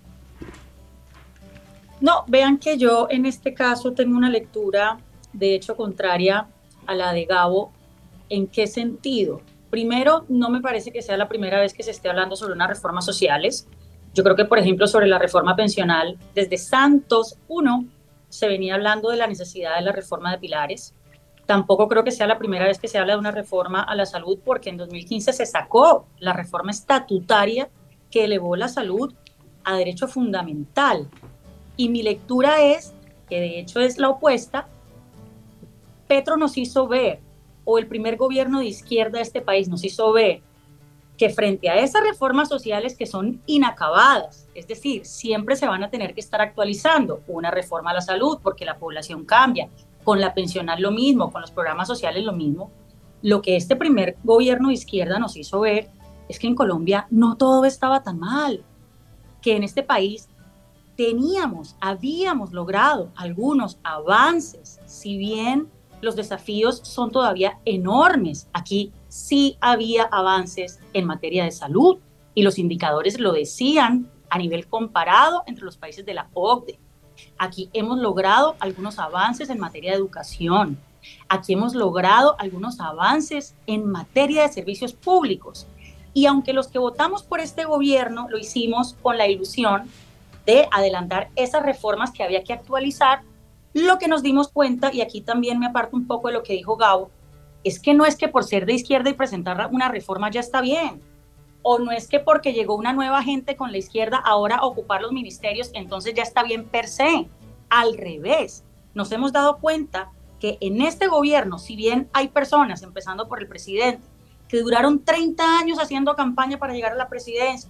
No, vean que yo en este caso tengo una lectura, de hecho, contraria a la de Gabo. ¿En qué sentido? Primero, no me parece que sea la primera vez que se esté hablando sobre unas reformas sociales. Yo creo que, por ejemplo, sobre la reforma pensional, desde Santos 1 se venía hablando de la necesidad de la reforma de pilares. Tampoco creo que sea la primera vez que se habla de una reforma a la salud, porque en 2015 se sacó la reforma estatutaria que elevó la salud a derecho fundamental. Y mi lectura es, que de hecho es la opuesta, Petro nos hizo ver, o el primer gobierno de izquierda de este país nos hizo ver, que frente a esas reformas sociales que son inacabadas, es decir, siempre se van a tener que estar actualizando, una reforma a la salud porque la población cambia, con la pensional lo mismo, con los programas sociales lo mismo, lo que este primer gobierno de izquierda nos hizo ver es que en Colombia no todo estaba tan mal, que en este país habíamos logrado algunos avances, si bien los desafíos son todavía enormes. Aquí sí había avances en materia de salud y los indicadores lo decían a nivel comparado entre los países de la OCDE. Aquí hemos logrado algunos avances en materia de educación. Aquí hemos logrado algunos avances en materia de servicios públicos. Y aunque los que votamos por este gobierno lo hicimos con la ilusión de adelantar esas reformas que había que actualizar, lo que nos dimos cuenta, y aquí también me aparto un poco de lo que dijo Gabo, es que no es que por ser de izquierda y presentar una reforma ya está bien, o no es que porque llegó una nueva gente con la izquierda ahora a ocupar los ministerios, entonces ya está bien per se. Al revés, nos hemos dado cuenta que en este gobierno, si bien hay personas, empezando por el presidente, que duraron 30 años haciendo campaña para llegar a la presidencia,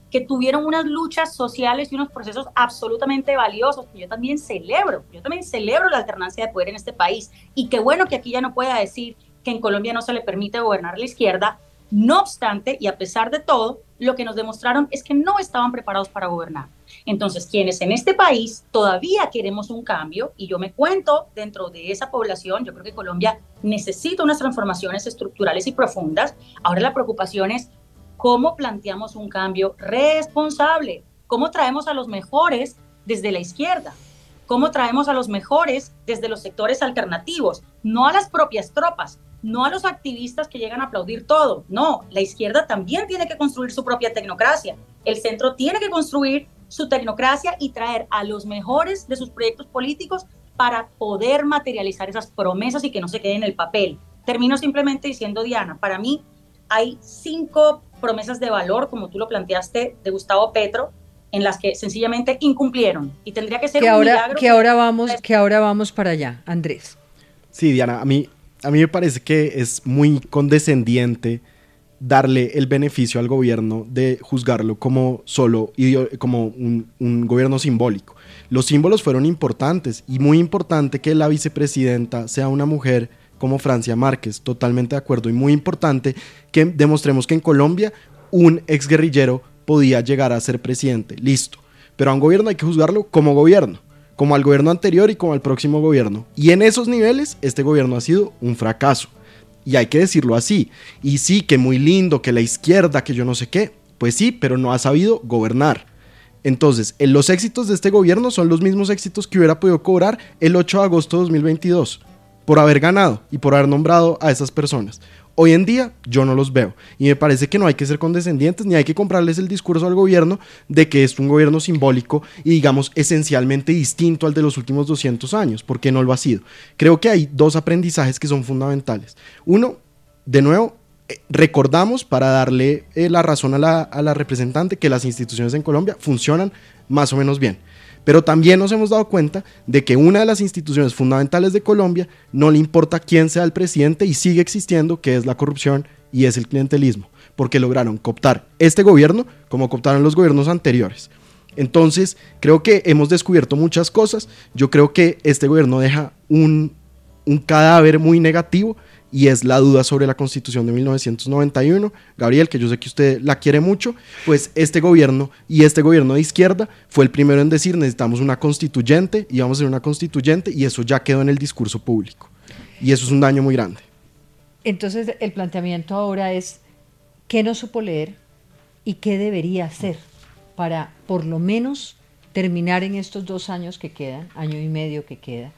que tuvieron unas luchas sociales y unos procesos absolutamente valiosos, que yo también celebro la alternancia de poder en este país, y qué bueno que aquí ya no pueda decir que en Colombia no se le permite gobernar a la izquierda. No obstante, y a pesar de todo, lo que nos demostraron es que no estaban preparados para gobernar. Entonces, quienes en este país todavía queremos un cambio, y yo me cuento dentro de esa población, yo creo que Colombia necesita unas transformaciones estructurales y profundas. Ahora la preocupación es cómo planteamos un cambio responsable, cómo traemos a los mejores desde la izquierda, cómo traemos a los mejores desde los sectores alternativos, no a las propias tropas, no a los activistas que llegan a aplaudir todo. No, la izquierda también tiene que construir su propia tecnocracia. El centro tiene que construir su tecnocracia y traer a los mejores de sus proyectos políticos para poder materializar esas promesas y que no se queden en el papel. Termino simplemente diciendo, Diana, para mí hay 5 promesas de valor, como tú lo planteaste, de Gustavo Petro, en las que sencillamente incumplieron. Y tendría que ser un milagro. Que ahora vamos para allá, Andrés. Sí, Diana, a mí me parece que es muy condescendiente darle el beneficio al gobierno de juzgarlo como como un gobierno simbólico. Los símbolos fueron importantes, y muy importante que la vicepresidenta sea una mujer como Francia Márquez, totalmente de acuerdo, y muy importante que demostremos que en Colombia un exguerrillero podía llegar a ser presidente, listo, pero a un gobierno hay que juzgarlo como gobierno, como al gobierno anterior y como al próximo gobierno, y en esos niveles este gobierno ha sido un fracaso, y hay que decirlo así. Y sí, que muy lindo, que la izquierda, que yo no sé qué, pues sí, pero no ha sabido gobernar. Entonces, los éxitos de este gobierno son los mismos éxitos que hubiera podido cobrar el 8 de agosto de 2022, por haber ganado y por haber nombrado a esas personas. Hoy en día yo no los veo, y me parece que no hay que ser condescendientes ni hay que comprarles el discurso al gobierno de que es un gobierno simbólico y, digamos, esencialmente distinto al de los últimos 200 años, porque no lo ha sido. Creo que hay 2 aprendizajes que son fundamentales. Uno, de nuevo, recordamos, para darle la razón a la representante, que las instituciones en Colombia funcionan más o menos bien. Pero también nos hemos dado cuenta de que una de las instituciones fundamentales de Colombia no le importa quién sea el presidente y sigue existiendo, que es la corrupción y es el clientelismo, porque lograron cooptar este gobierno como cooptaron los gobiernos anteriores. Entonces, creo que hemos descubierto muchas cosas. Yo creo que este gobierno deja un cadáver muy negativo, y es la duda sobre la Constitución de 1991. Gabriel, que yo sé que usted la quiere mucho, pues este gobierno de izquierda fue el primero en decir necesitamos una constituyente, y vamos a hacer una constituyente, y eso ya quedó en el discurso público, y eso es un daño muy grande. Entonces el planteamiento ahora es qué no supo leer y qué debería hacer para por lo menos terminar en estos 2 años que quedan, año y medio que queda,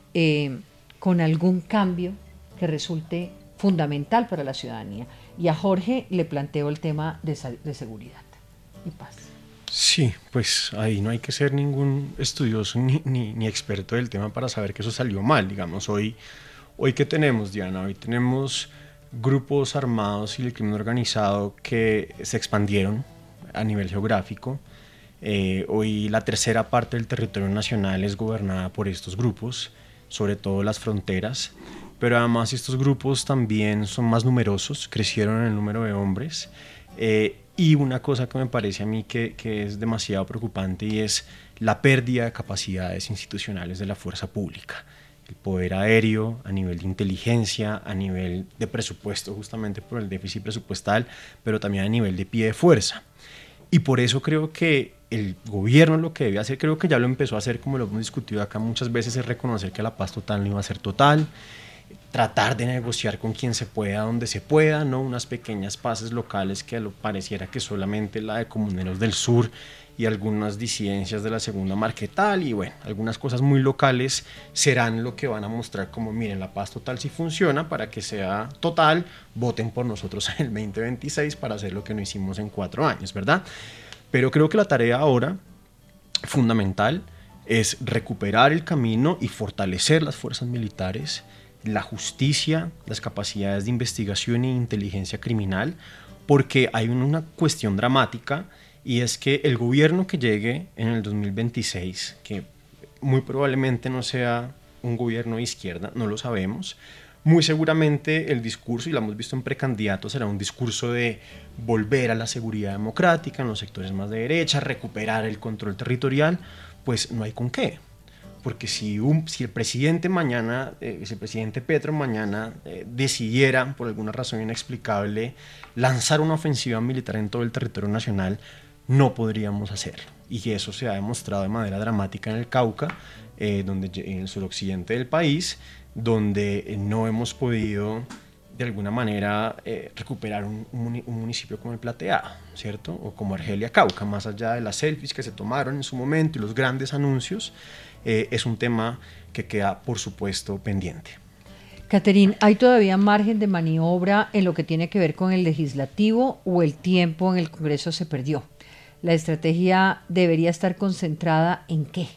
con algún cambio que resulte fundamental para la ciudadanía. Y a Jorge le planteo el tema de seguridad y paz. Sí, pues ahí no hay que ser ningún estudioso ni experto del tema para saber que eso salió mal. Digamos, hoy ¿qué tenemos, Diana? Hoy tenemos grupos armados y el crimen organizado que se expandieron a nivel geográfico. Hoy la tercera parte del territorio nacional es gobernada por estos grupos, sobre todo las fronteras. Pero además estos grupos también son más numerosos, crecieron en el número de hombres, y una cosa que me parece a mí que es demasiado preocupante, y es la pérdida de capacidades institucionales de la fuerza pública. El poder aéreo, a nivel de inteligencia, a nivel de presupuesto, justamente por el déficit presupuestal, pero también a nivel de pie de fuerza. Y por eso creo que el gobierno lo que debe hacer, creo que ya lo empezó a hacer, como lo hemos discutido acá muchas veces, es reconocer que la paz total no iba a ser total, tratar de negociar con quien se pueda, donde se pueda, ¿no? Unas pequeñas paces locales que pareciera que solamente la de Comuneros del Sur y algunas disidencias de la Segunda Marquetal, y bueno, algunas cosas muy locales serán lo que van a mostrar como, miren, la paz total sí funciona, para que sea total, voten por nosotros en el 2026 para hacer lo que no hicimos en 4 años, ¿verdad? Pero creo que la tarea ahora, fundamental, es recuperar el camino y fortalecer las fuerzas militares, la justicia, las capacidades de investigación e inteligencia criminal, porque hay una cuestión dramática, y es que el gobierno que llegue en el 2026, que muy probablemente no sea un gobierno de izquierda, no lo sabemos, muy seguramente el discurso, y lo hemos visto en precandidatos, será un discurso de volver a la seguridad democrática en los sectores más de derecha, recuperar el control territorial. Pues no hay con qué. Porque si el presidente mañana, si el presidente Petro mañana decidiera, por alguna razón inexplicable, lanzar una ofensiva militar en todo el territorio nacional, no podríamos hacerlo. Y eso se ha demostrado de manera dramática en el Cauca, en el suroccidente del país, donde no hemos podido de alguna manera recuperar un municipio como el Plateado, ¿cierto? O como Argelia Cauca, más allá de las selfies que se tomaron en su momento y los grandes anuncios. Es un tema que queda, por supuesto, pendiente. Catherine, ¿hay todavía margen de maniobra en lo que tiene que ver con el legislativo o el tiempo en el Congreso se perdió? ¿La estrategia debería estar concentrada en qué?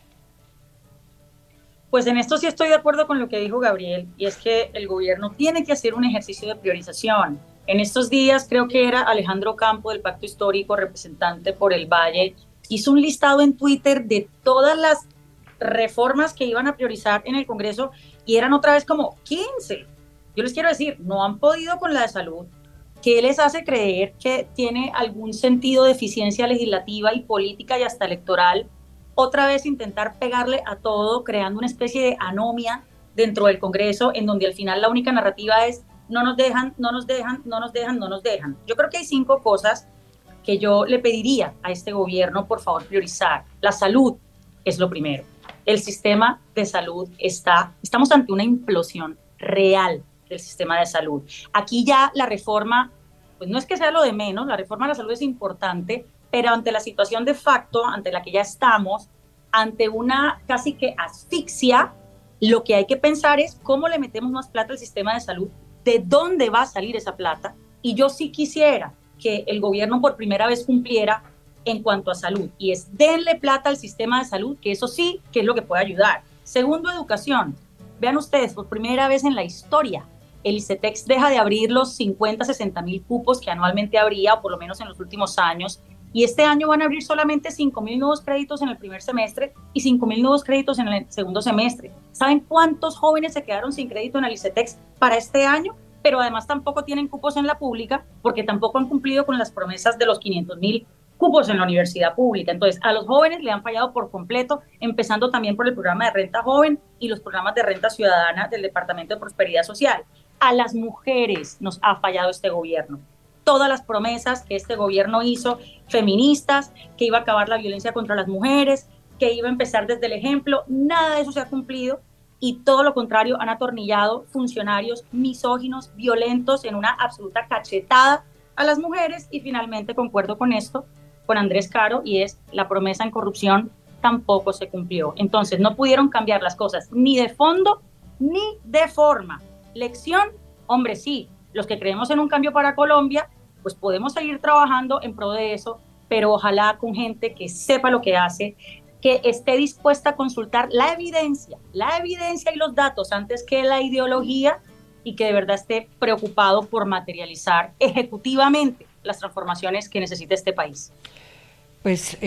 Pues en esto sí estoy de acuerdo con lo que dijo Gabriel, y es que el gobierno tiene que hacer un ejercicio de priorización. En estos días, creo que era Alejandro Campo del Pacto Histórico, representante por el Valle, hizo un listado en Twitter de todas las reformas que iban a priorizar en el Congreso y eran otra vez como 15. Yo les quiero decir, no han podido con la de salud. ¿Qué les hace creer que tiene algún sentido de eficiencia legislativa y política y hasta electoral otra vez intentar pegarle a todo, creando una especie de anomia dentro del Congreso, en donde al final la única narrativa es no nos dejan, no nos dejan, no nos dejan, no nos dejan? Yo creo que hay 5 cosas que yo le pediría a este gobierno, por favor, priorizar. La salud es lo primero. El sistema de salud estamos ante una implosión real del sistema de salud. Aquí ya la reforma, pues no es que sea lo de menos, la reforma de la salud es importante, pero ante la situación de facto, ante la que ya estamos, ante una casi que asfixia, lo que hay que pensar es cómo le metemos más plata al sistema de salud, de dónde va a salir esa plata, y yo sí quisiera que el gobierno por primera vez cumpliera en cuanto a salud, y es denle plata al sistema de salud, que eso sí que es lo que puede ayudar. Segundo, educación. Vean ustedes, por primera vez en la historia, el ICETEX deja de abrir los 50, 60 mil cupos que anualmente abría, o por lo menos en los últimos años, y este año van a abrir solamente 5.000 nuevos créditos en el primer semestre y 5.000 nuevos créditos en el segundo semestre. ¿Saben cuántos jóvenes se quedaron sin crédito en el ICETEX para este año? Pero además tampoco tienen cupos en la pública, porque tampoco han cumplido con las promesas de los 500.000 cupos en la universidad pública. Entonces, a los jóvenes le han fallado por completo, empezando también por el programa de renta joven y los programas de renta ciudadana del Departamento de Prosperidad Social. A las mujeres nos ha fallado este gobierno. Todas las promesas que este gobierno hizo, feministas, que iba a acabar la violencia contra las mujeres, que iba a empezar desde el ejemplo, nada de eso se ha cumplido, y todo lo contrario, han atornillado funcionarios misóginos, violentos, en una absoluta cachetada a las mujeres. Y finalmente, concuerdo con esto, con Andrés Caro, y es la promesa en corrupción tampoco se cumplió. Entonces no pudieron cambiar las cosas ni de fondo ni de forma. Lección, hombre, sí, los que creemos en un cambio para Colombia, pues podemos seguir trabajando en pro de eso, pero ojalá con gente que sepa lo que hace, que esté dispuesta a consultar la evidencia y los datos antes que la ideología, y que de verdad esté preocupado por materializar ejecutivamente las transformaciones que necesita este país. Pues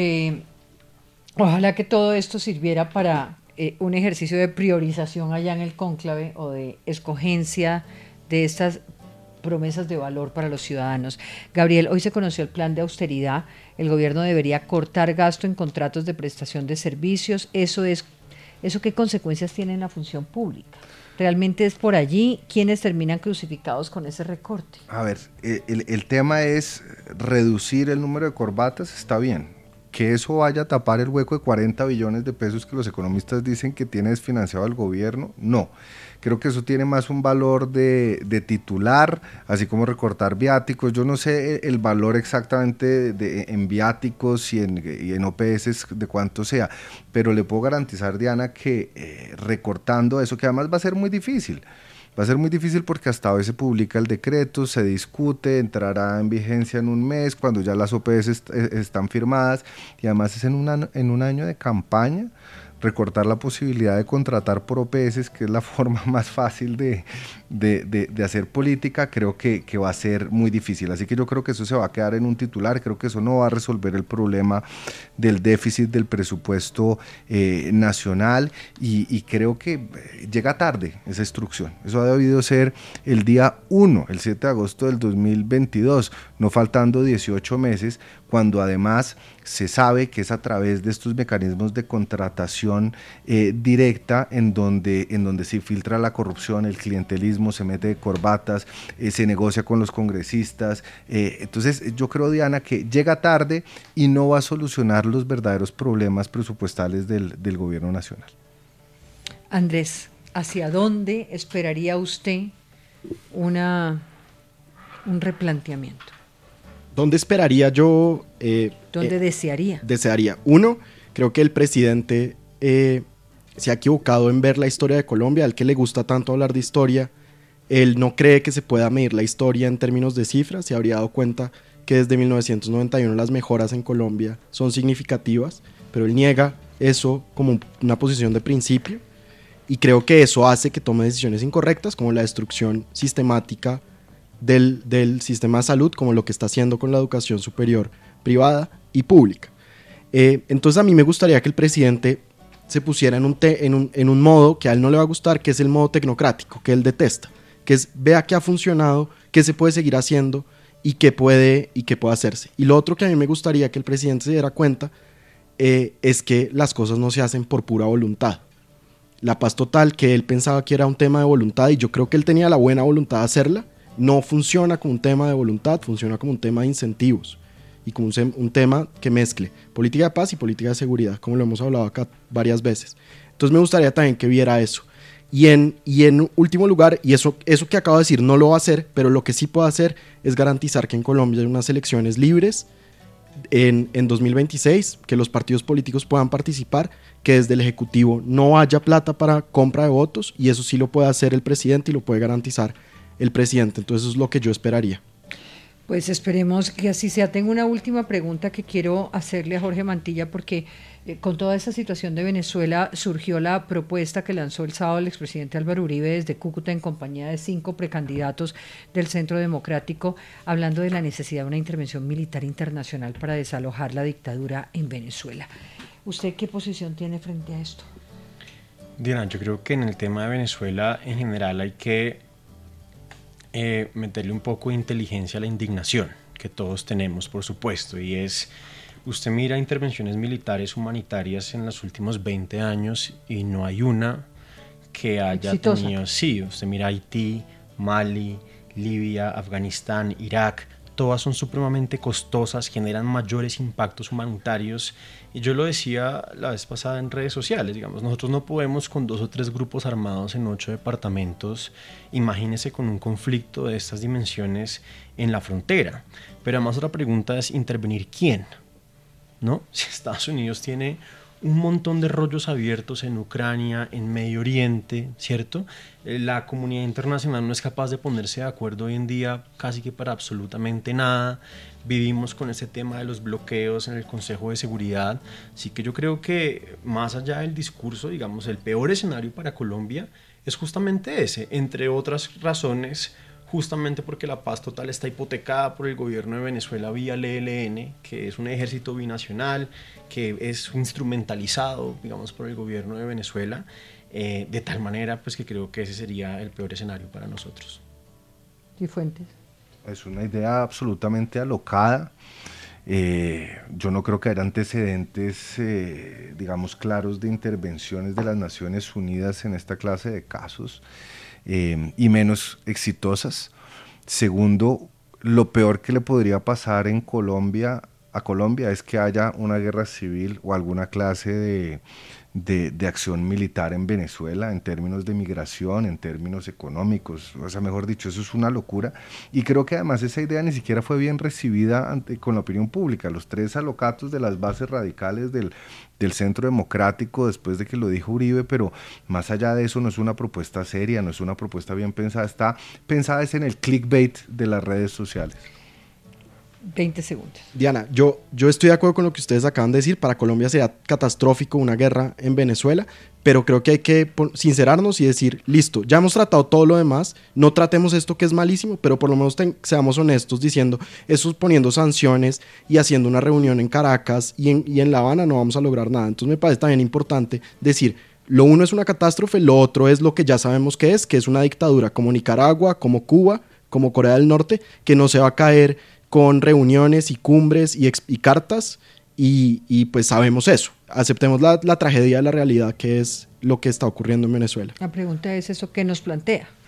ojalá que todo esto sirviera para un ejercicio de priorización allá en el cónclave, o de escogencia de estas promesas de valor para los ciudadanos. Gabriel, hoy se conoció el plan de austeridad. El gobierno debería cortar gasto en contratos de prestación de servicios. ¿Eso qué consecuencias tiene en la función pública? ¿Realmente es por allí quienes terminan crucificados con ese recorte? A ver, el tema es reducir el número de corbatas, está bien. Que eso vaya a tapar el hueco de 40 billones de pesos que los economistas dicen que tiene desfinanciado el gobierno, no. Creo que eso tiene más un valor de titular, así como recortar viáticos. Yo no sé el valor exactamente en viáticos y en OPS de cuánto sea, pero le puedo garantizar, Diana, que recortando eso, que además va a ser muy difícil. Va a ser muy difícil porque hasta hoy se publica el decreto, se discute, entrará en vigencia en un mes, cuando ya las OPS están firmadas, y además es en un año de campaña. Recortar la posibilidad de contratar por OPS, que es la forma más fácil de de hacer política, creo que va a ser muy difícil. Así que yo creo que eso se va a quedar en un titular, creo que eso no va a resolver el problema del déficit del presupuesto nacional y creo que llega tarde esa instrucción. Eso ha debido ser el día 1, el 7 de agosto del 2022, no faltando 18 meses, cuando además se sabe que es a través de estos mecanismos de contratación directa en donde se filtra la corrupción, el clientelismo, se mete de corbatas, se negocia con los congresistas. Entonces yo creo, Diana, que llega tarde y no va a solucionar los verdaderos problemas presupuestales del gobierno nacional. Andrés, ¿hacia dónde esperaría usted un replanteamiento? ¿Dónde esperaría yo? ¿Dónde desearía? Desearía. Uno, creo que el presidente se ha equivocado en ver la historia de Colombia, al que le gusta tanto hablar de historia. Él no cree que se pueda medir la historia en términos de cifras, se habría dado cuenta que desde 1991 las mejoras en Colombia son significativas, pero él niega eso como una posición de principio y creo que eso hace que tome decisiones incorrectas, como la destrucción sistemática del sistema de salud, como lo que está haciendo con la educación superior privada y pública. Entonces a mí me gustaría que el presidente se pusiera en un modo que a él no le va a gustar, que es el modo tecnocrático, que él detesta, que es vea qué ha funcionado, qué se puede seguir haciendo y qué puede hacerse. Y lo otro que a mí me gustaría que el presidente se diera cuenta es que las cosas no se hacen por pura voluntad. La paz total, que él pensaba que era un tema de voluntad, y yo creo que él tenía la buena voluntad de hacerla, no funciona como un tema de voluntad, funciona como un tema de incentivos y como un tema que mezcle política de paz y política de seguridad, como lo hemos hablado acá varias veces. Entonces me gustaría también que viera eso. Y en último lugar, y eso que acabo de decir no lo va a hacer, pero lo que sí puede hacer es garantizar que en Colombia hay unas elecciones libres en 2026, que los partidos políticos puedan participar, que desde el Ejecutivo no haya plata para compra de votos, y eso sí lo puede hacer el presidente y lo puede garantizar el presidente. Entonces eso es lo que yo esperaría. Pues esperemos que así sea. Tengo una última pregunta que quiero hacerle a Jorge Mantilla, porque con toda esta situación de Venezuela surgió la propuesta que lanzó el sábado el expresidente Álvaro Uribe desde Cúcuta en compañía de 5 precandidatos del Centro Democrático, hablando de la necesidad de una intervención militar internacional para desalojar la dictadura en Venezuela. ¿Usted qué posición tiene frente a esto? Diana, yo creo que en el tema de Venezuela en general hay que meterle un poco de inteligencia a la indignación que todos tenemos, por supuesto, y es, usted mira intervenciones militares humanitarias en los últimos 20 años y no hay una que haya exitosa. tenido, sí, usted mira Haití, Mali, Libia, Afganistán, Irak, todas son supremamente costosas, generan mayores impactos humanitarios, y yo lo decía la vez pasada en redes sociales, digamos, nosotros no podemos con 2 o 3 grupos armados en 8 departamentos, imagínese con un conflicto de estas dimensiones en la frontera. Pero además otra pregunta es, ¿intervenir quién? ¿No? Si Estados Unidos tiene un montón de rollos abiertos en Ucrania, en Medio Oriente, ¿cierto? La comunidad internacional no es capaz de ponerse de acuerdo hoy en día casi que para absolutamente nada. Vivimos con ese tema de los bloqueos en el Consejo de Seguridad. Así que yo creo que más allá del discurso, digamos, el peor escenario para Colombia es justamente ese, entre otras razones, justamente porque la paz total está hipotecada por el gobierno de Venezuela vía el ELN, que es un ejército binacional, que es instrumentalizado, digamos, por el gobierno de Venezuela, de tal manera pues que creo que ese sería el peor escenario para nosotros. ¿Y Fuentes? Es una idea absolutamente alocada. Yo no creo que haya antecedentes, digamos, claros de intervenciones de las Naciones Unidas en esta clase de casos. Y menos exitosas. Segundo, lo peor que le podría pasar a Colombia es que haya una guerra civil o alguna clase de acción militar en Venezuela en términos de migración, en términos económicos, o sea, mejor dicho, eso es una locura, y creo que además esa idea ni siquiera fue bien recibida con la opinión pública. Los 3 alocatos de las bases radicales del Centro Democrático después de que lo dijo Uribe, pero más allá de eso no es una propuesta seria, no es una propuesta bien pensada, está pensada es en el clickbait de las redes sociales. 20 segundos. Diana, yo estoy de acuerdo con lo que ustedes acaban de decir. Para Colombia sería catastrófico una guerra en Venezuela, pero creo que hay que sincerarnos y decir, listo, ya hemos tratado todo lo demás, no tratemos esto que es malísimo, pero por lo menos seamos honestos diciendo, eso poniendo sanciones y haciendo una reunión en Caracas y en La Habana no vamos a lograr nada. Entonces me parece también importante decir, lo uno es una catástrofe, lo otro es lo que ya sabemos que es una dictadura como Nicaragua, como Cuba, como Corea del Norte, que no se va a caer con reuniones y cumbres y cartas, y pues sabemos eso. Aceptemos la tragedia de la realidad, que es lo que está ocurriendo en Venezuela. La pregunta es eso, ¿qué nos plantea?